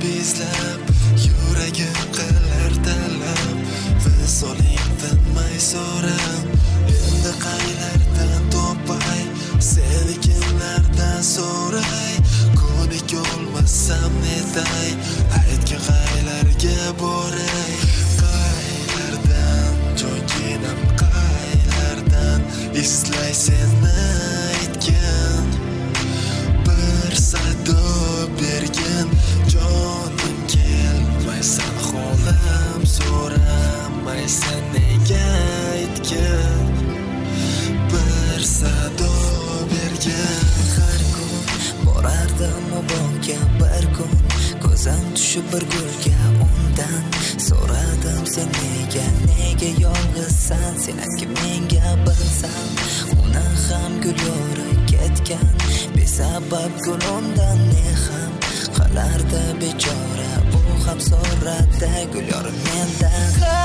bizlab yuragim qilar talab visolingdan may so'ram endi qaylardan topay seni kimlardan so'ray ko'nik olmasam netay aytga qaylarga boray qaylardan jo'ginam qaylardan eslay seni aytgan bir sado bergan jonim kelmaysan xolam so'ramaysan nega aytgan bir sado bergan har kun borardim bog'ga bir kun ko'zim tushib bir gulga undan so'radim sen nega yolg'izsan senaki menga bilsam uni ham gul yori ketgan besabab gul undan ne ham qilardi bechora u ham so'radi gul yori mendan